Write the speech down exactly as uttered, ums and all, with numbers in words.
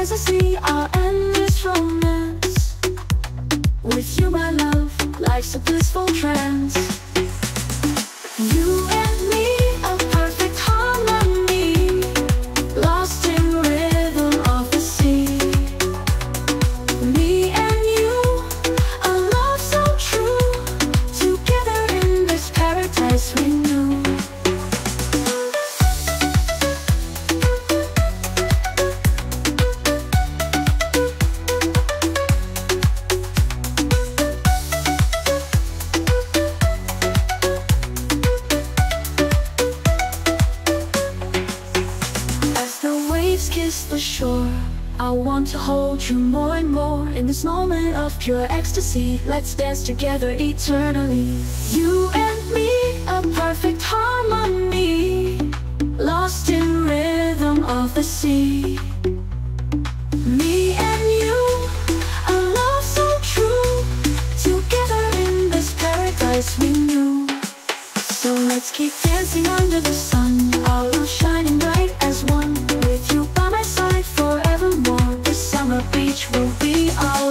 as I see our endless romance. With you, my love, life's a blissful trance. You and me, a perfect harmony, lost in rhythm of the sea. Me and you, a love so true, together in this paradise we knew. Kiss the shore, I want to hold you more and more. In this moment of pure ecstasy, let's dance together eternally. You and me, a perfect harmony, lost in rhythm of the sea. Me and you, a love so true, together in this paradise we knew. So let's keep dancing under the sun, our love shining bright as one. With you by my side forevermore, this summer beach will be our